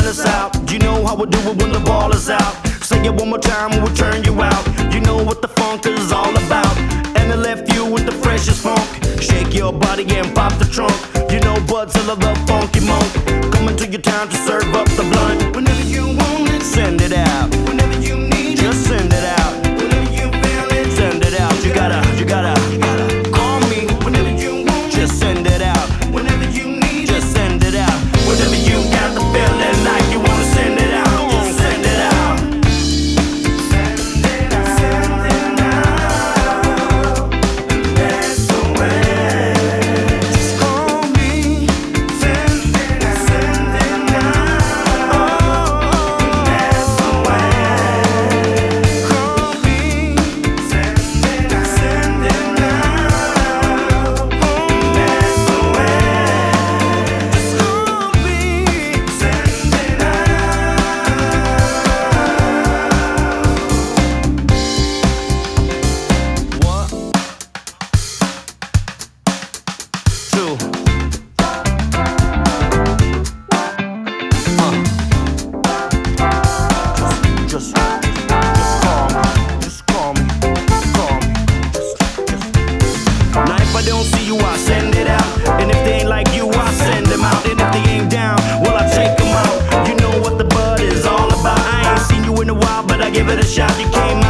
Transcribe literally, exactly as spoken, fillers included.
us out. You know how we do it when the ball is out. Say it one more time and we'll turn you out. You know what the funk is all about. And I left you with the freshest funk. Shake your body and pop the trunk. You know Budzilla the funky monk. Coming to your town to serve up the blunt. Whenever you want it, send it out. Whenever you need it, just send it out. Whenever you feel it, send it out. You gotta, you gotta, you gotta call me. Whenever you want it, just send it out. Whenever you need it, just send it out. Whenever you got the feeling like you wanna send it out, just send it out. Send it out, send it out. That's the way. Just call me. Send it out, send it out. Oh, that's the way. Call me. Send it out, send it out. Oh, that's the way. Just call me. Send it out. What? Two. Uh. Just, just, just call me. Just call me. Call me. Just, just. Now if I don't see you, I send it out. And if they ain't like you, I send them out. And if they ain't down, well, I take them out. You know what the bud is all about. I ain't seen you in a while, but I give it a shot. You came